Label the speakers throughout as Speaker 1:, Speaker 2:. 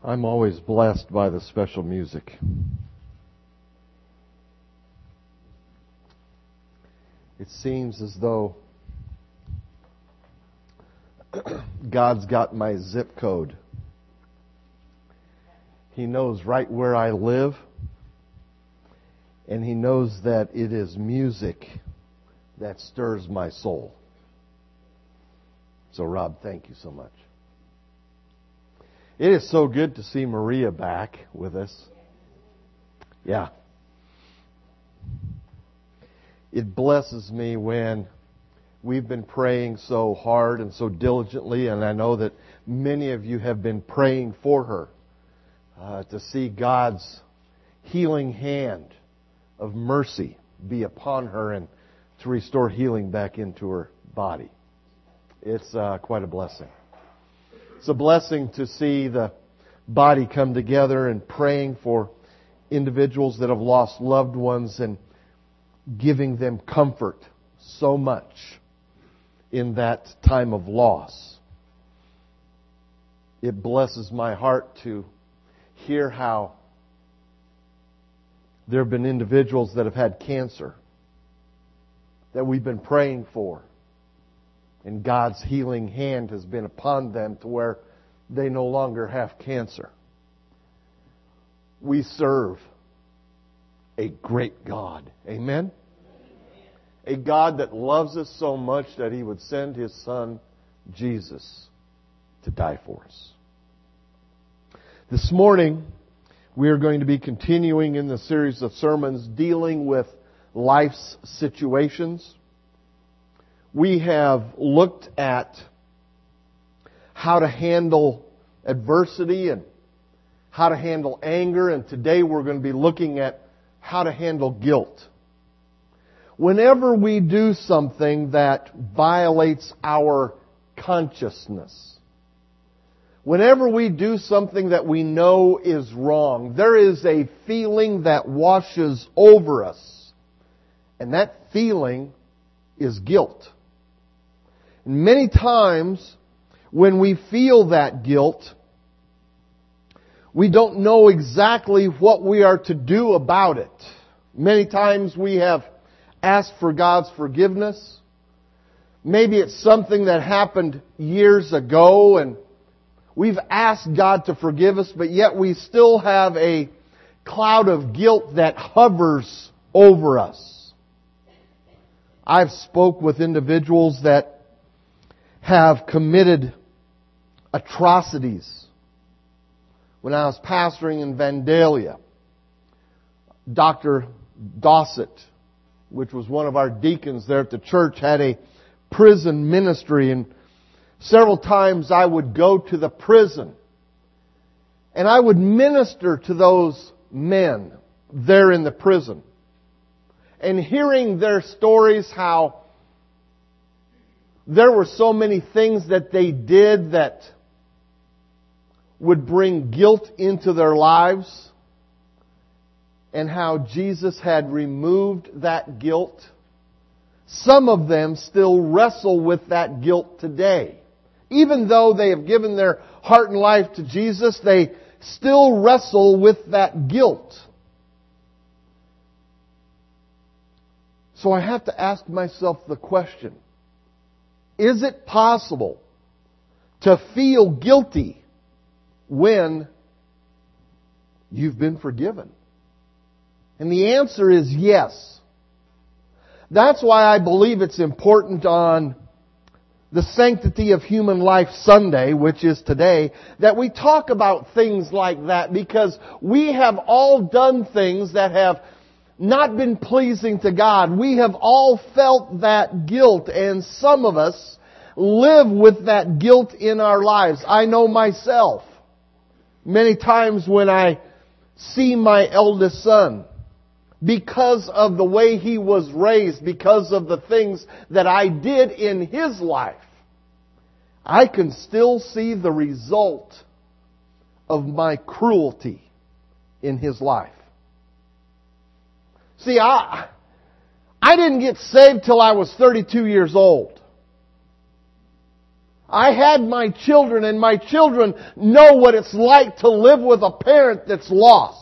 Speaker 1: I'm always blessed by the special music. It seems as though God's got my zip code. He knows right where I live, and He knows that it is music that stirs my soul. So, Rob, thank you so much. It is so good to see Maria back with us. Yeah. It blesses me when we've been praying so hard and so diligently, and I know that many of you have been praying for her to see God's healing hand of mercy be upon her and to restore healing back into her body. It's quite a blessing. It's a blessing to see the body come together and praying for individuals that have lost loved ones and giving them comfort so much in that time of loss. It blesses my heart to hear how there have been individuals that have had cancer that we've been praying for. And God's healing hand has been upon them to where they no longer have cancer. We serve a great God. Amen? A God that loves us so much that He would send His Son, Jesus, to die for us. This morning, we are going to be continuing in the series of sermons dealing with life's situations. We have looked at how to handle adversity and how to handle anger, and today we're going to be looking at how to handle guilt. Whenever we do something that violates our consciousness, whenever we do something that we know is wrong, there is a feeling that washes over us, and that feeling is guilt. And many times, when we feel that guilt, we don't know exactly what we are to do about it. Many times we have asked for God's forgiveness. Maybe it's something that happened years ago and we've asked God to forgive us, but yet we still have a cloud of guilt that hovers over us. I've spoke with individuals that have committed atrocities. When I was pastoring in Vandalia, Dr. Dossett, which was one of our deacons there at the church, had a prison ministry, and several times I would go to the prison and I would minister to those men there in the prison. And hearing their stories, how there were so many things that they did that would bring guilt into their lives, and how Jesus had removed that guilt. Some of them still wrestle with that guilt today. Even though they have given their heart and life to Jesus, they still wrestle with that guilt. So I have to ask myself the question, is it possible to feel guilty when you've been forgiven? And the answer is yes. That's why I believe it's important on the Sanctity of Human Life Sunday, which is today, that we talk about things like that, because we have all done things that have not been pleasing to God. We have all felt that guilt, and some of us live with that guilt in our lives. I know myself. Many times when I see my eldest son, because of the way he was raised, because of the things that I did in his life, I can still see the result of my cruelty in his life. See, I didn't get saved till I was 32 years old. I had my children, and my children know what it's like to live with a parent that's lost.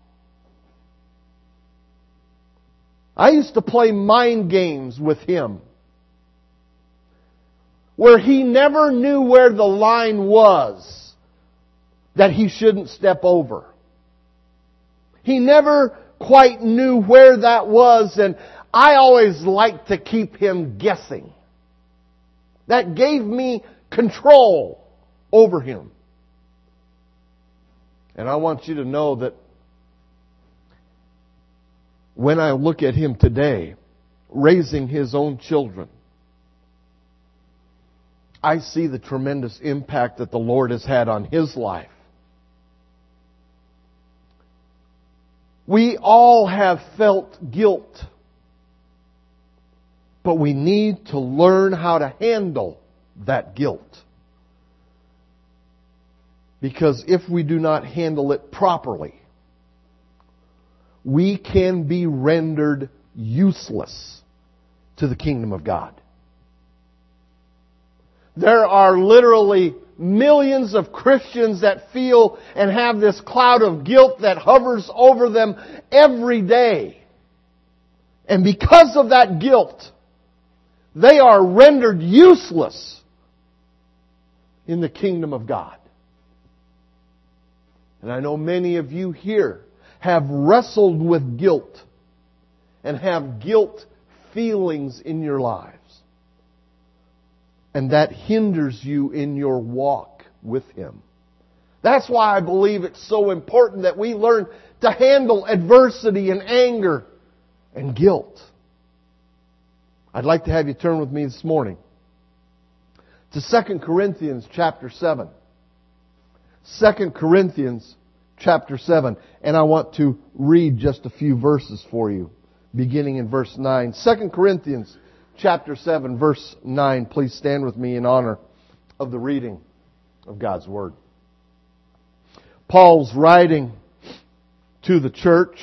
Speaker 1: I used to play mind games with him, where he never knew where the line was that he shouldn't step over. He never quite knew where that was, and I always liked to keep him guessing. That gave me control over him. And I want you to know that when I look at him today, raising his own children, I see the tremendous impact that the Lord has had on his life. We all have felt guilt, but we need to learn how to handle that guilt. Because if we do not handle it properly, we can be rendered useless to the kingdom of God. There are literally millions of Christians that feel and have this cloud of guilt that hovers over them every day. And because of that guilt, they are rendered useless in the kingdom of God. And I know many of you here have wrestled with guilt and have guilt feelings in your lives. And that hinders you in your walk with Him. That's why I believe it's so important that we learn to handle adversity and anger and guilt. I'd like to have you turn with me this morning to 2 Corinthians chapter 7. 2 Corinthians chapter 7. And I want to read just a few verses for you, beginning in verse 9. 2 Corinthians chapter 7, verse 9. Please stand with me in honor of the reading of God's Word. Paul's writing to the church.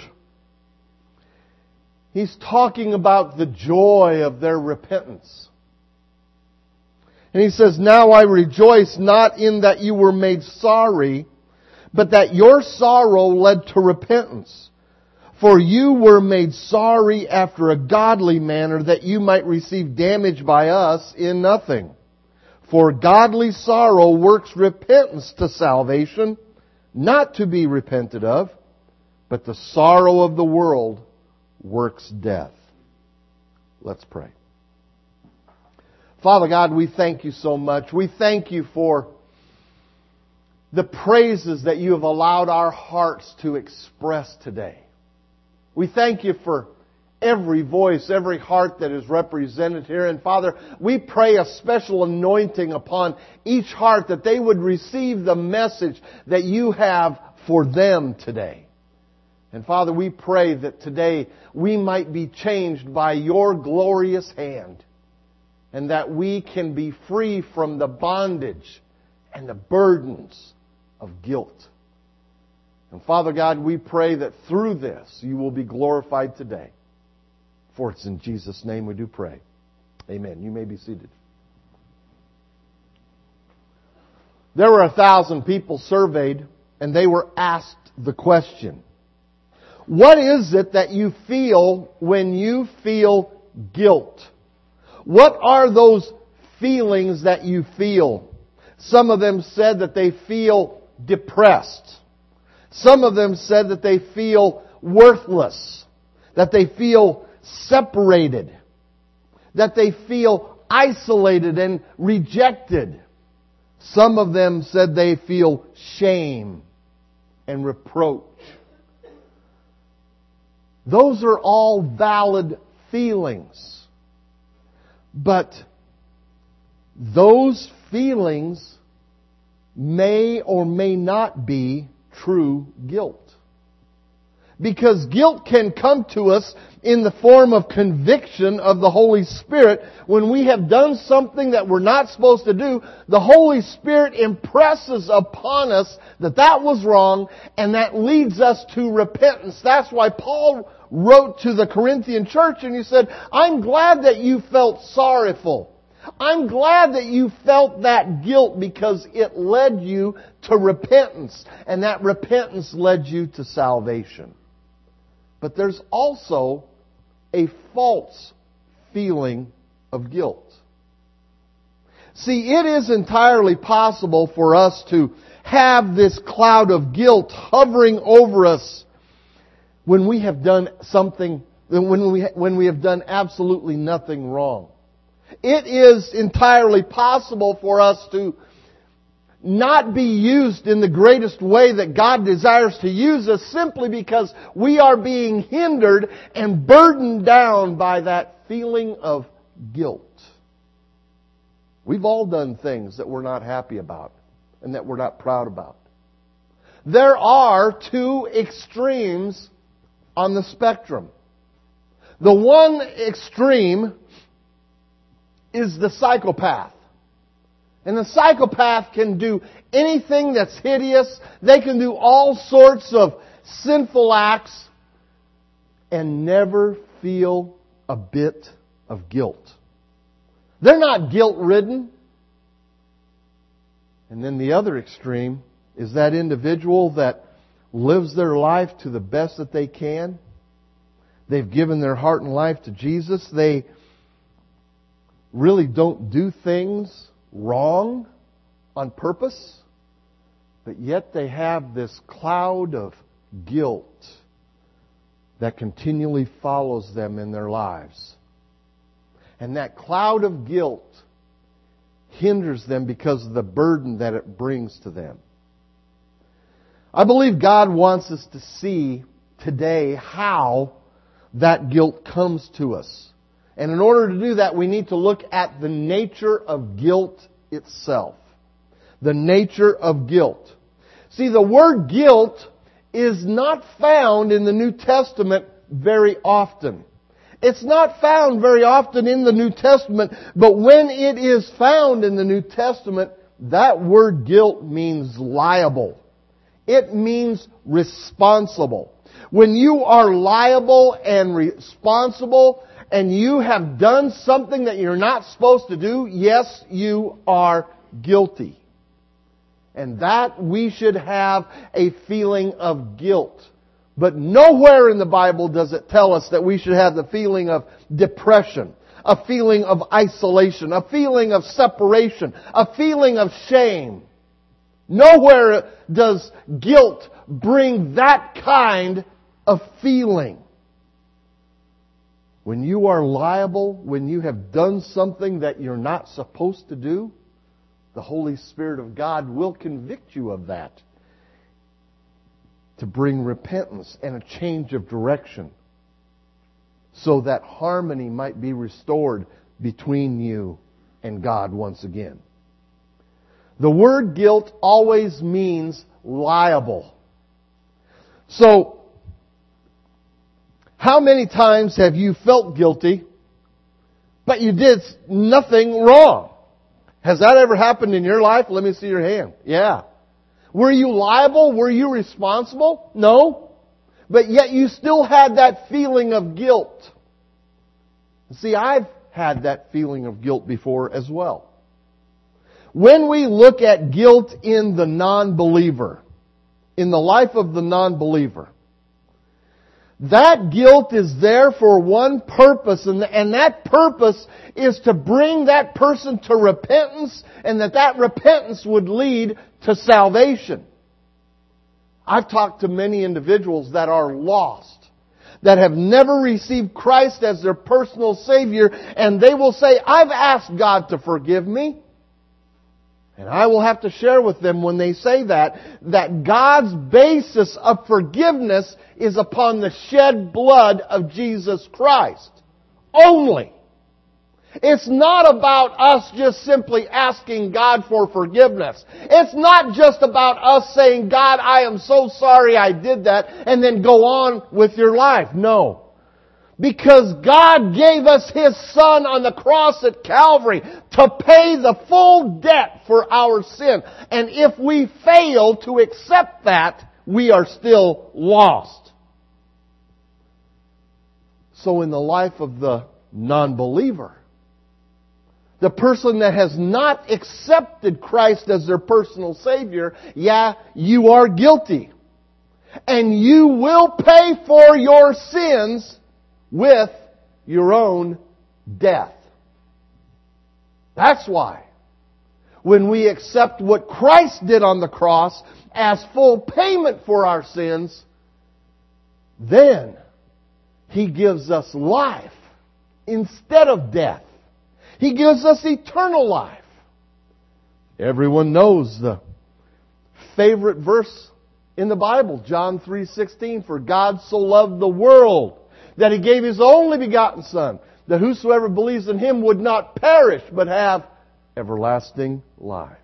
Speaker 1: He's talking about the joy of their repentance. And he says, "Now I rejoice not in that you were made sorry, but that your sorrow led to repentance. For you were made sorry after a godly manner, that you might receive damage by us in nothing. For godly sorrow works repentance to salvation, not to be repented of, but the sorrow of the world works death." Let's pray. Father God, we thank you so much. We thank you for the praises that you have allowed our hearts to express today. We thank you for every voice, every heart that is represented here. And Father, we pray a special anointing upon each heart that they would receive the message that you have for them today. And Father, we pray that today we might be changed by your glorious hand, and that we can be free from the bondage and the burdens of guilt. And Father God, we pray that through this you will be glorified today. For it's in Jesus' name we do pray. Amen. You may be seated. There were 1,000 people surveyed, and they were asked the question, what is it that you feel when you feel guilt? What are those feelings that you feel? Some of them said that they feel depressed. Some of them said that they feel worthless, that they feel separated, that they feel isolated and rejected. Some of them said they feel shame and reproach. Those are all valid feelings. But those feelings may or may not be true guilt. Because guilt can come to us in the form of conviction of the Holy Spirit. When we have done something that we're not supposed to do, the Holy Spirit impresses upon us that that was wrong, and that leads us to repentance. That's why Paul wrote to the Corinthian church and he said, I'm glad that you felt sorrowful. I'm glad that you felt that guilt because it led you to repentance, and that repentance led you to salvation. But there's also a false feeling of guilt. See, it is entirely possible for us to have this cloud of guilt hovering over us when we have done something, when we have done absolutely nothing wrong. It is entirely possible for us to not be used in the greatest way that God desires to use us simply because we are being hindered and burdened down by that feeling of guilt. We've all done things that we're not happy about and that we're not proud about. There are two extremes on the spectrum. The one extreme is the psychopath. And the psychopath can do anything that's hideous. They can do all sorts of sinful acts and never feel a bit of guilt. They're not guilt-ridden. And then the other extreme is that individual that lives their life to the best that they can. They've given their heart and life to Jesus. They really don't do things wrong on purpose, but yet they have this cloud of guilt that continually follows them in their lives. And that cloud of guilt hinders them because of the burden that it brings to them. I believe God wants us to see today how that guilt comes to us. And in order to do that, we need to look at the nature of guilt itself. The nature of guilt. See, the word guilt is not found in the New Testament very often. It's not found very often in the New Testament, but when it is found in the New Testament, that word guilt means liable. It means responsible. When you are liable and responsible, and you have done something that you're not supposed to do, yes, you are guilty. And that we should have a feeling of guilt. But nowhere in the Bible does it tell us that we should have the feeling of depression, a feeling of isolation, a feeling of separation, a feeling of shame. Nowhere does guilt bring that kind of feeling. When you are liable, when you have done something that you're not supposed to do, the Holy Spirit of God will convict you of that to bring repentance and a change of direction so that harmony might be restored between you and God once again. The word guilt always means liable. So, how many times have you felt guilty, but you did nothing wrong? Has that ever happened in your life? Let me see your hand. Yeah. Were you liable? Were you responsible? No. But yet you still had that feeling of guilt. See, I've had that feeling of guilt before as well. When we look at guilt in the non-believer, in the life of the non-believer, that guilt is there for one purpose, and that purpose is to bring that person to repentance, and that repentance would lead to salvation. I've talked to many individuals that are lost, that have never received Christ as their personal Savior, and they will say, I've asked God to forgive me. And I will have to share with them when they say that God's basis of forgiveness is upon the shed blood of Jesus Christ. Only. It's not about us just simply asking God for forgiveness. It's not just about us saying, God, I am so sorry I did that, and then go on with your life. No. Because God gave us His Son on the cross at Calvary to pay the full debt for our sin. And if we fail to accept that, we are still lost. So in the life of the non-believer, the person that has not accepted Christ as their personal Savior, yeah, you are guilty. And you will pay for your sins with your own death. That's why, when we accept what Christ did on the cross as full payment for our sins, then He gives us life instead of death. He gives us eternal life. Everyone knows the favorite verse in the Bible, John 3:16, "For God so loved the world that He gave His only begotten Son, that whosoever believes in Him would not perish, but have everlasting life."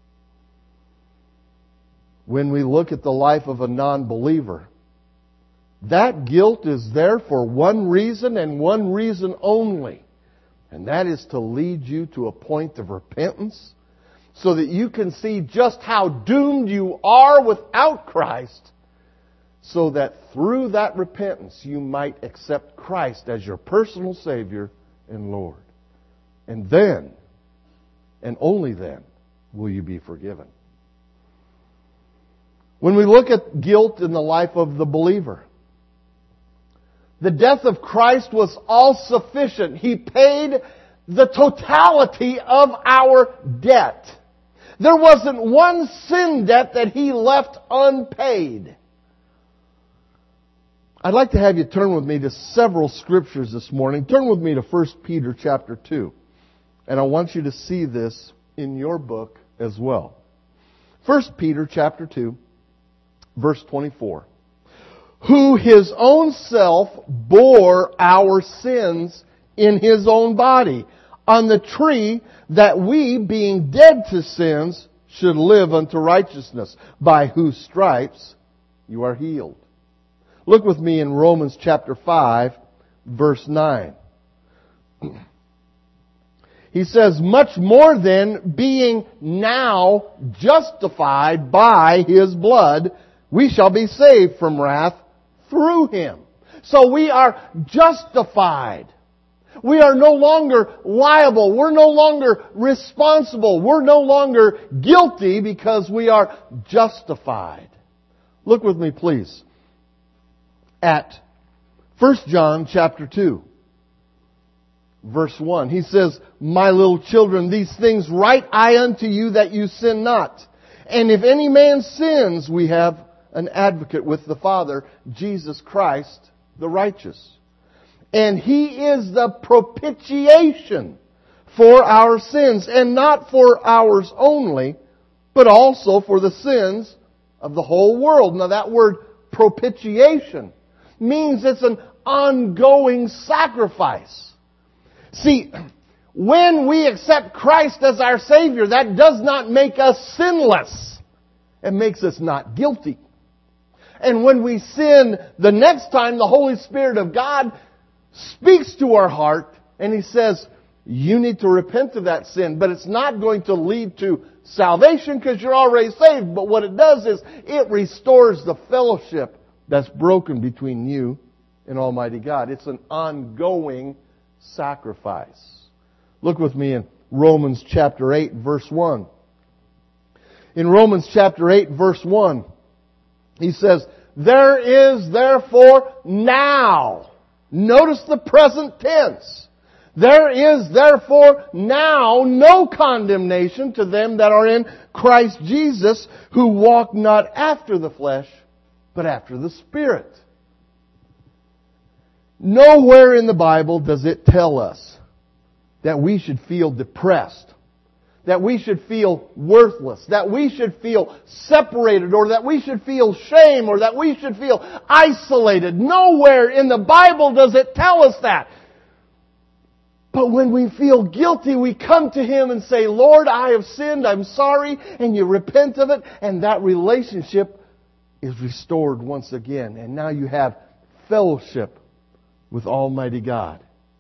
Speaker 1: When we look at the life of a non-believer, that guilt is there for one reason and one reason only. And that is to lead you to a point of repentance so that you can see just how doomed you are without Christ, so that through that repentance you might accept Christ as your personal Savior and Lord. And then, and only then, will you be forgiven. When we look at guilt in the life of the believer, the death of Christ was all sufficient. He paid the totality of our debt. There wasn't one sin debt that He left unpaid. I'd like to have you turn with me to several scriptures this morning. Turn with me to 1 Peter chapter 2. And I want you to see this in your book as well. 1 Peter chapter 2, verse 24. "Who His own self bore our sins in His own body on the tree, that we, being dead to sins, should live unto righteousness, by whose stripes you are healed." Look with me in Romans chapter 5, verse 9. He says, "Much more then, being now justified by His blood, we shall be saved from wrath through Him." So we are justified. We are no longer liable. We're no longer responsible. We're no longer guilty because we are justified. Look with me, please, at 1 John chapter 2, verse 1. He says, "My little children, these things write I unto you, that you sin not. And if any man sins, we have an advocate with the Father, Jesus Christ the righteous. And He is the propitiation for our sins, and not for ours only, but also for the sins of the whole world." Now that word propitiation means it's an ongoing sacrifice. See, when we accept Christ as our Savior, that does not make us sinless. It makes us not guilty. And when we sin the next time, the Holy Spirit of God speaks to our heart and He says, you need to repent of that sin. But it's not going to lead to salvation because you're already saved. But what it does is it restores the fellowship that's broken between you and Almighty God. It's an ongoing sacrifice. Look with me in Romans chapter 8, verse 1. In Romans chapter 8, verse 1, he says, "There is therefore now," notice the present tense, "there is therefore now no condemnation to them that are in Christ Jesus, who walk not after the flesh, but after the Spirit." Nowhere in the Bible does it tell us that we should feel depressed, that we should feel worthless, that we should feel separated, or that we should feel shame, or that we should feel isolated. Nowhere in the Bible does it tell us that. But when we feel guilty, we come to Him and say, "Lord, I have sinned, I'm sorry," and you repent of it, and that relationship is restored once again. And now you have fellowship with Almighty God.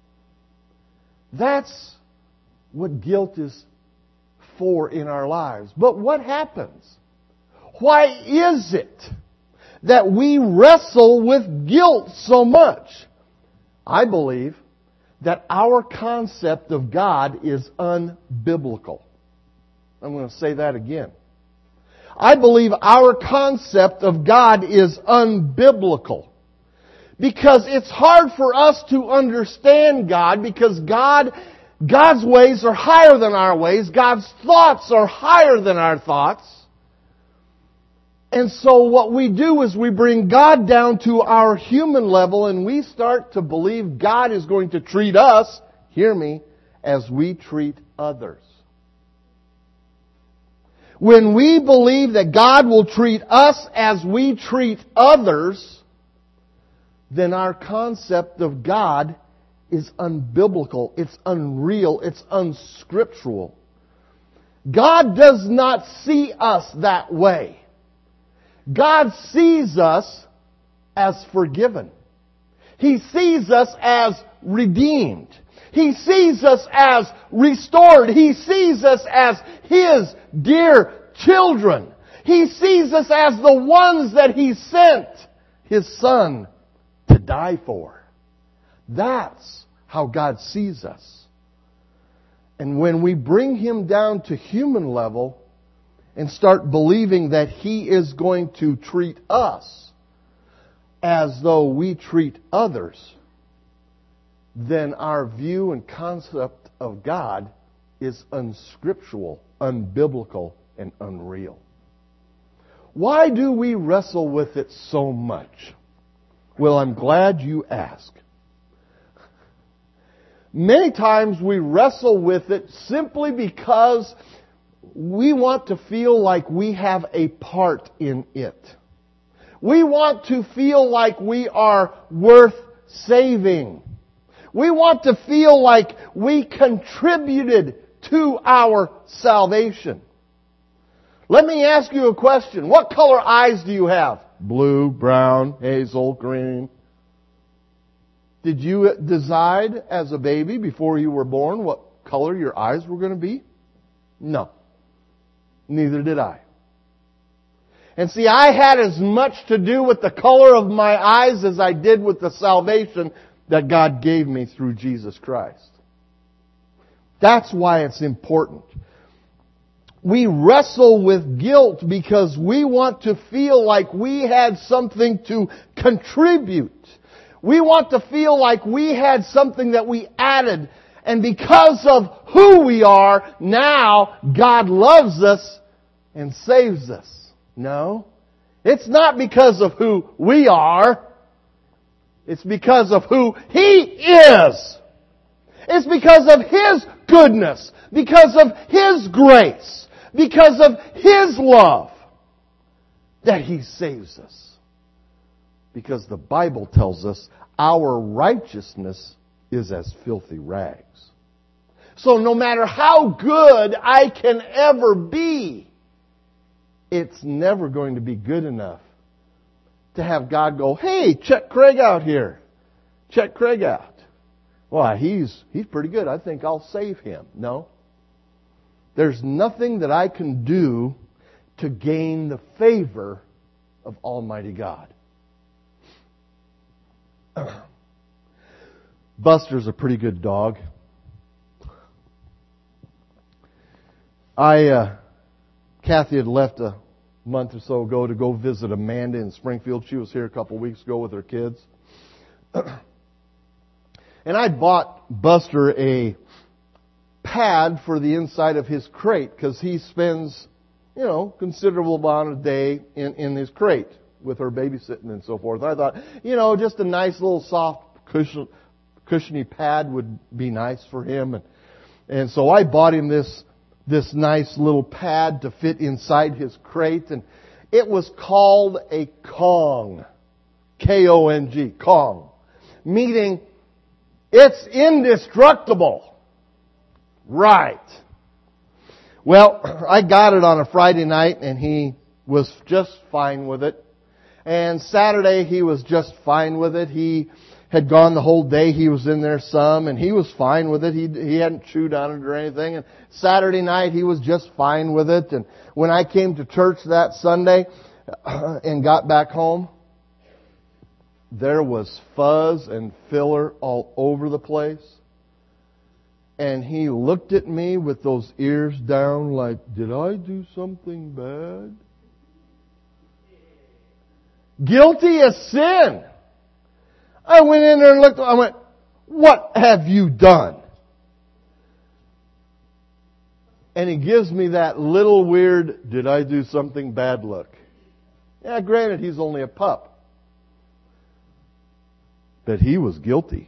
Speaker 1: That's what guilt is for in our lives. But what happens? Why is it that we wrestle with guilt so much? I believe that our concept of God is unbiblical. I'm going to say that again. I believe our concept of God is unbiblical. Because it's hard for us to understand God, because God's ways are higher than our ways. God's thoughts are higher than our thoughts. And so what we do is we bring God down to our human level and we start to believe God is going to treat us, hear me, as we treat others. When we believe that God will treat us as we treat others, then our concept of God is unbiblical, it's unreal, it's unscriptural. God does not see us that way. God sees us as forgiven. He sees us as redeemed. He sees us as restored. He sees us as His dear children. He sees us as the ones that He sent His Son to die for. That's how God sees us. And when we bring Him down to human level and start believing that He is going to treat us as though we treat others, then our view and concept of God is unscriptural, unbiblical, and unreal. Why do we wrestle with it so much? Well, I'm glad you asked. Many times we wrestle with it simply because we want to feel like we have a part in it. We want to feel like we are worth saving. We want to feel like we contributed to our salvation. Let me ask you a question. What color eyes do you have? Blue, brown, hazel, green. Did you decide as a baby before you were born what color your eyes were going to be? No. Neither did I. And see, I had as much to do with the color of my eyes as I did with the salvation that God gave me through Jesus Christ. That's why it's important. We wrestle with guilt because we want to feel like we had something to contribute. We want to feel like we had something that we added. And because of who we are, now God loves us and saves us. No. It's not because of who we are. It's because of who He is. It's because of His goodness. Because of His grace. Because of His love that He saves us. Because the Bible tells us our righteousness is as filthy rags. So no matter how good I can ever be, it's never going to be good enough to have God go, hey, check Craig out here. Check Craig out. Well, he's pretty good. I think I'll save him. No. There's nothing that I can do to gain the favor of Almighty God. Buster's a pretty good dog. Kathy had left a month or so ago to go visit Amanda in Springfield. She was here a couple weeks ago with her kids. And I bought Buster a pad for the inside of his crate because he spends, considerable amount of day in his crate with her babysitting and so forth. I thought, just a nice little soft cushiony pad would be nice for him. And so I bought him this nice little pad to fit inside his crate, and it was called a Kong. K-O-N-G, Kong. Meaning, it's indestructible. Right. Well, I got it on a Friday night, and he was just fine with it. And Saturday, he was just fine with it. He had gone the whole day. He was in there some, and he was fine with it. He hadn't chewed on it or anything. And Saturday night, he was just fine with it. And when I came to church that Sunday and got back home, there was fuzz and filler all over the place. And he looked at me with those ears down like, did I do something bad? Guilty as sin. I went in there and looked, I went, what have you done? And he gives me that little weird, did I do something bad look. Yeah, granted, he's only a pup. But he was guilty.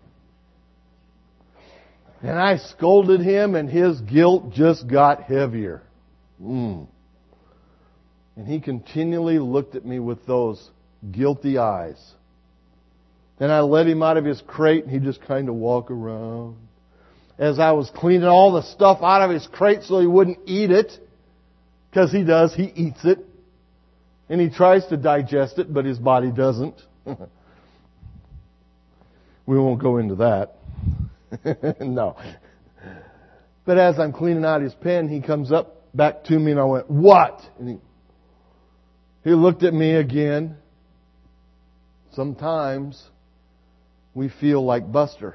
Speaker 1: And I scolded him, and his guilt just got heavier. And he continually looked at me with those guilty eyes. Then I let him out of his crate, and he just kind of walked around. As I was cleaning all the stuff out of his crate so he wouldn't eat it. Because he does, he eats it. And he tries to digest it, but his body doesn't. We won't go into that. No. But as I'm cleaning out his pen, he comes up back to me and I went, what? And he looked at me again. Sometimes we feel like Buster.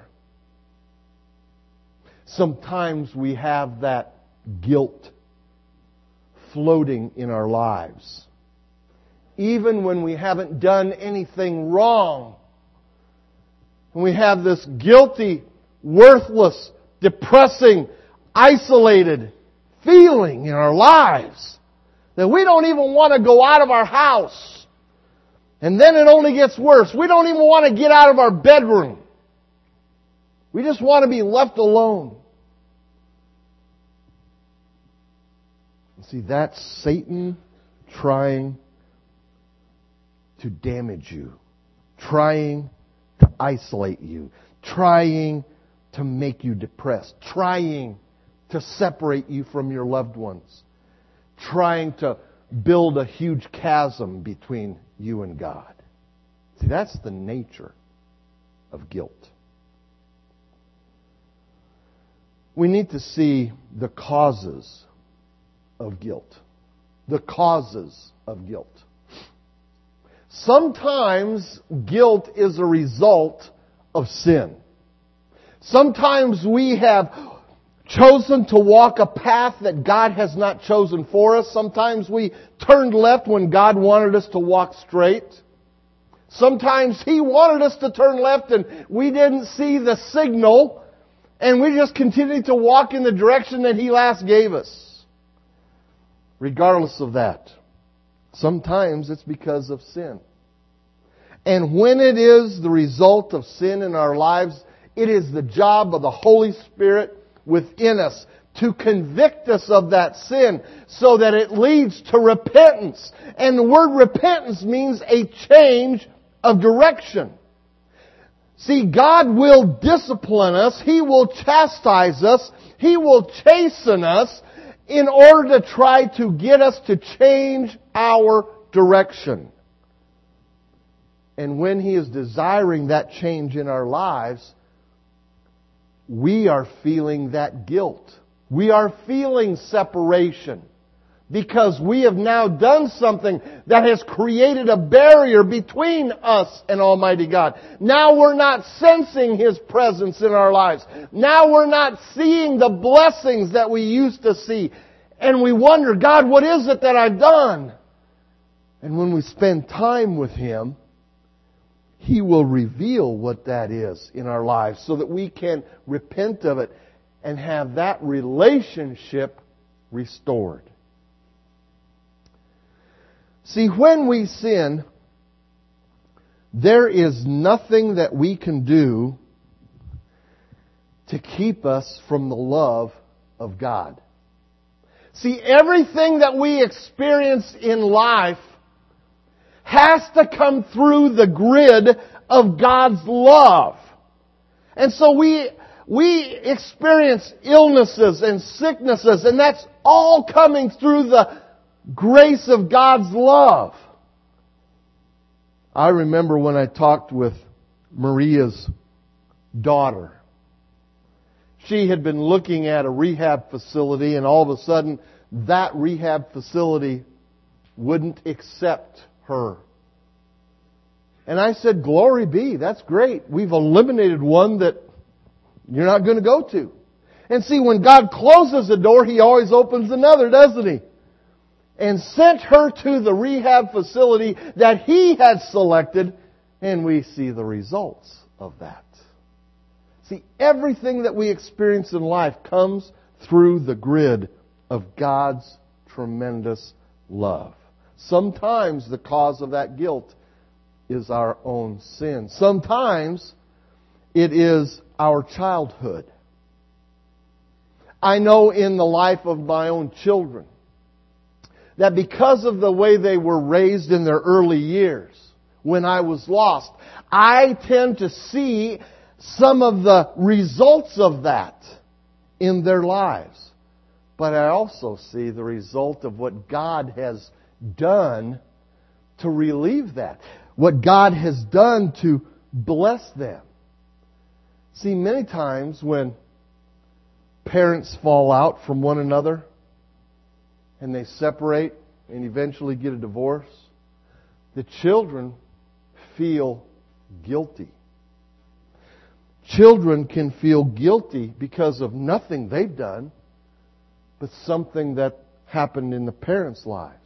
Speaker 1: Sometimes we have that guilt floating in our lives. Even when we haven't done anything wrong. And we have this guilty, worthless, depressing, isolated feeling in our lives that we don't even want to go out of our house. And then it only gets worse. We don't even want to get out of our bedroom. We just want to be left alone. See, that's Satan trying to damage you, trying to isolate you, trying to make you depressed, trying to separate you from your loved ones, trying to build a huge chasm between you and God. See, that's the nature of guilt. We need to see the causes of guilt. The causes of guilt. Sometimes guilt is a result of sin. Sometimes we have chosen to walk a path that God has not chosen for us. Sometimes we turned left when God wanted us to walk straight. Sometimes He wanted us to turn left and we didn't see the signal and we just continued to walk in the direction that He last gave us. Regardless of that, sometimes it's because of sin. And when it is the result of sin in our lives, it is the job of the Holy Spirit within us to convict us of that sin so that it leads to repentance. And the word repentance means a change of direction. See, God will discipline us. He will chastise us. He will chasten us in order to try to get us to change our direction. And when He is desiring that change in our lives, we are feeling that guilt. We are feeling separation. Because we have now done something that has created a barrier between us and Almighty God. Now we're not sensing His presence in our lives. Now we're not seeing the blessings that we used to see. And we wonder, God, what is it that I've done? And when we spend time with Him, He will reveal what that is in our lives so that we can repent of it and have that relationship restored. See, when we sin, there is nothing that we can do to keep us from the love of God. See, everything that we experience in life has to come through the grid of God's love. And so we experience illnesses and sicknesses, and that's all coming through the grace of God's love. I remember when I talked with Maria's daughter. She had been looking at a rehab facility, and all of a sudden that rehab facility wouldn't accept her. And I said, glory be, that's great. We've eliminated one that you're not going to go to. And see, when God closes a door, He always opens another, doesn't He? And sent her to the rehab facility that He had selected, and we see the results of that. See, everything that we experience in life comes through the grid of God's tremendous love. Sometimes the cause of that guilt is our own sin. Sometimes it is our childhood. I know in the life of my own children that because of the way they were raised in their early years, when I was lost, I tend to see some of the results of that in their lives. But I also see the result of what God has done to relieve that. What God has done to bless them. See, many times when parents fall out from one another and they separate and eventually get a divorce, the children feel guilty. Children can feel guilty because of nothing they've done, but something that happened in the parents' lives.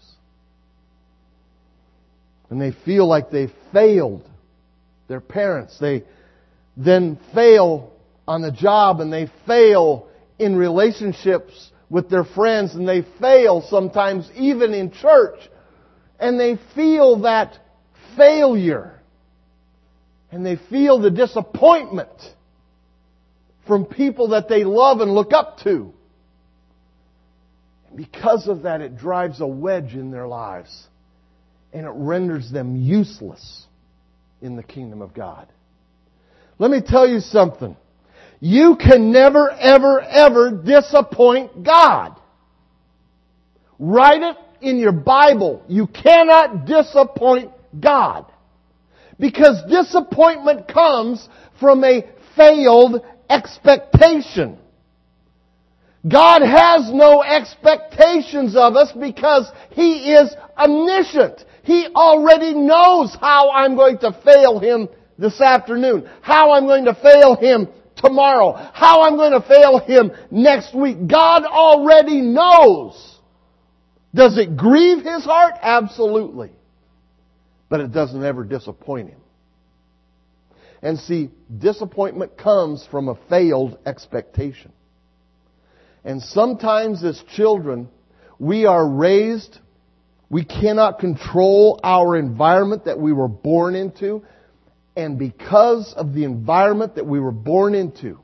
Speaker 1: And they feel like they failed their parents. They then fail on the job, and they fail in relationships with their friends, and they fail sometimes even in church. And they feel that failure. And they feel the disappointment from people that they love and look up to. And because of that, it drives a wedge in their lives. And it renders them useless in the kingdom of God. Let me tell you something. You can never, ever, ever disappoint God. Write it in your Bible. You cannot disappoint God. Because disappointment comes from a failed expectation. God has no expectations of us because He is omniscient. He already knows how I'm going to fail Him this afternoon, how I'm going to fail Him tomorrow, how I'm going to fail Him next week. God already knows. Does it grieve His heart? Absolutely. But it doesn't ever disappoint Him. And see, disappointment comes from a failed expectation. And sometimes as children, we are raised, we cannot control our environment that we were born into. And because of the environment that we were born into,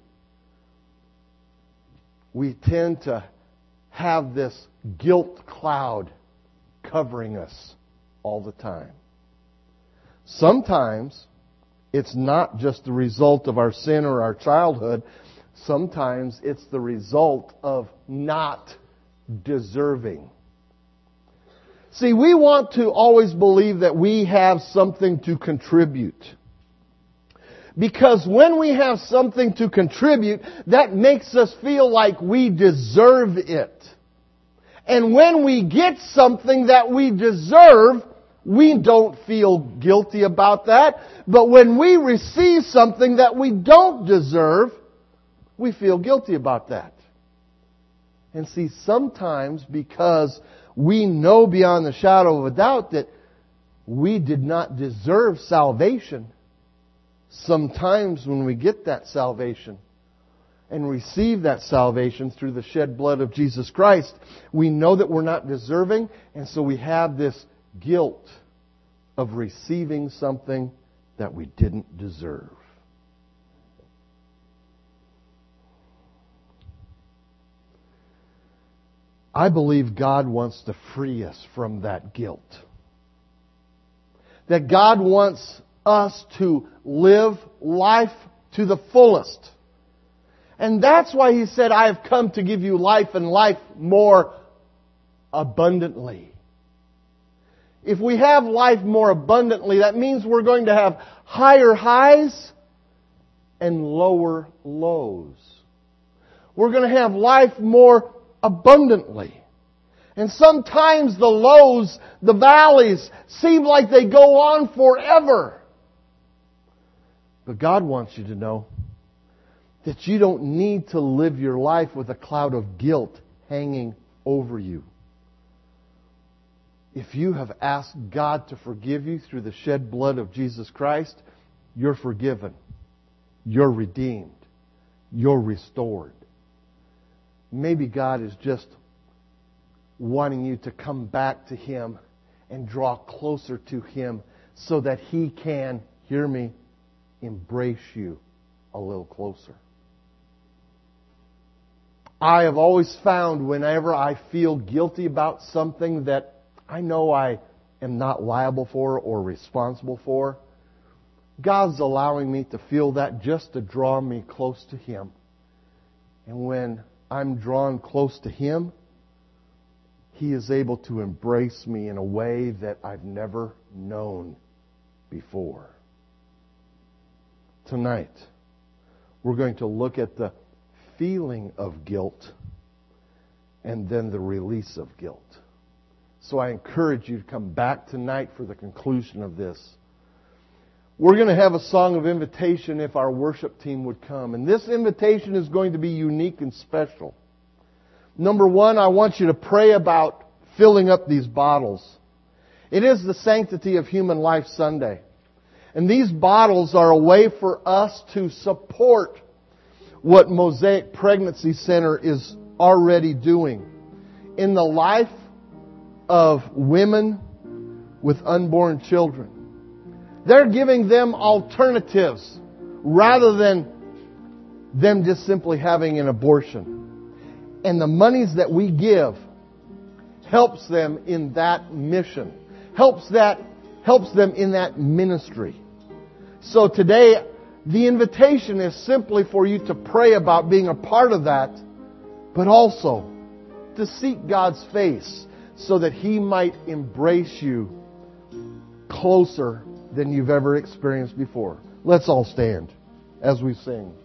Speaker 1: we tend to have this guilt cloud covering us all the time. Sometimes it's not just the result of our sin or our childhood. Sometimes it's the result of not deserving. See, we want to always believe that we have something to contribute. Because when we have something to contribute, that makes us feel like we deserve it. And when we get something that we deserve, we don't feel guilty about that. But when we receive something that we don't deserve, we feel guilty about that. And see, sometimes because we know beyond the shadow of a doubt that we did not deserve salvation, sometimes when we get that salvation and receive that salvation through the shed blood of Jesus Christ, we know that we're not deserving, and so we have this guilt of receiving something that we didn't deserve. I believe God wants to free us from that guilt. That God wants us to live life to the fullest. And that's why He said, I have come to give you life and life more abundantly. If we have life more abundantly, that means we're going to have higher highs and lower lows. We're going to have life more abundantly. And sometimes the lows, the valleys, seem like they go on forever. But God wants you to know that you don't need to live your life with a cloud of guilt hanging over you. If you have asked God to forgive you through the shed blood of Jesus Christ, you're forgiven. You're redeemed. You're restored. Maybe God is just wanting you to come back to Him and draw closer to Him so that He can, hear me, embrace you a little closer. I have always found whenever I feel guilty about something that I know I am not liable for or responsible for, God's allowing me to feel that just to draw me close to Him. And when I'm drawn close to Him, He is able to embrace me in a way that I've never known before. Tonight, we're going to look at the feeling of guilt and then the release of guilt. So I encourage you to come back tonight for the conclusion of this. We're going to have a song of invitation if our worship team would come. And this invitation is going to be unique and special. Number one, I want you to pray about filling up these bottles. It is the Sanctity of Human Life Sunday. And these bottles are a way for us to support what Mosaic Pregnancy Center is already doing in the life of women with unborn children. They're giving them alternatives rather than them just simply having an abortion. And the monies that we give helps them in that mission, helps them in that ministry. So today, the invitation is simply for you to pray about being a part of that, but also to seek God's face so that He might embrace you closer than you've ever experienced before. Let's all stand as we sing.